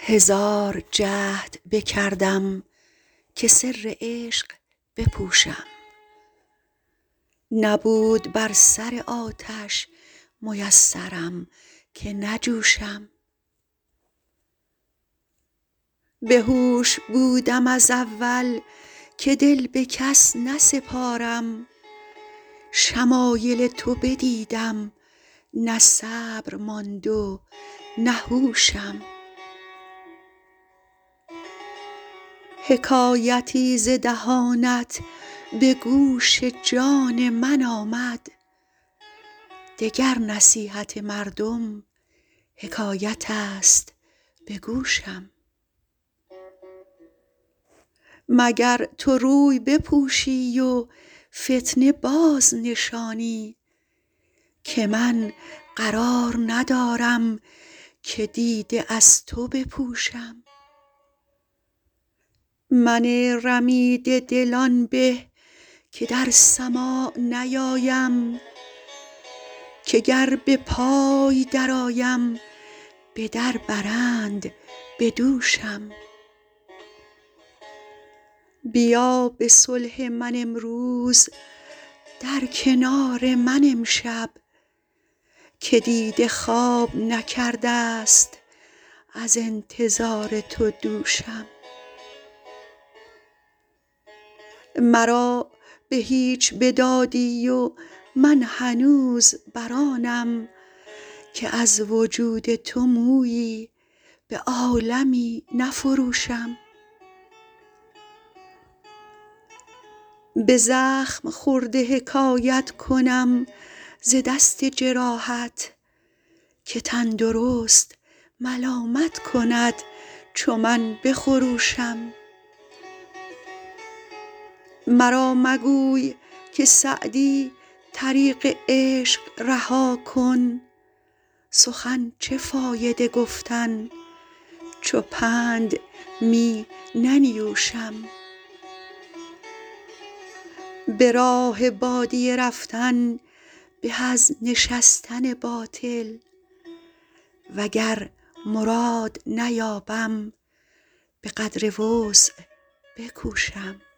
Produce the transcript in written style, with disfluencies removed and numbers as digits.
هزار جهد بکردم که سر عشق بپوشم، نبود بر سر آتش میسرم که نجوشم. به هوش بودم از اول که دل به کس نسپارم، شمایل تو بدیدم نه صبر ماند و نه هوشم. حکایتی ز دهانت به گوش جان من آمد، دگر نصیحت مردم حکایت است به گوشم. مگر تو روی بپوشی و فتنه باز نشانی، که من قرار ندارم که دیده از تو بپوشم. من رمیده دل آن به که در سماع نیایم، که گر به پای درآیم به در برند به دوشم. بیا به صلح من امروز در کنار من امشب، که دیده خواب نکرده ست از انتظار تو دوشم. مرا به هیچ بدادی و من هنوز بر آنم، که از وجود تو مویی به عالمی نفروشم. به زخم خورده حکایت کنم ز دست جراحت، که تندرست ملامت کند چو من بخروشم. مرا مگوی که سعدی طریق عشق رها کن، سخن چه فایده گفتن چو پند می ننیوشم. به راه بادیه رفتن به از نشستن باطل، وگر مراد نیابم به قدر وسع بکوشم.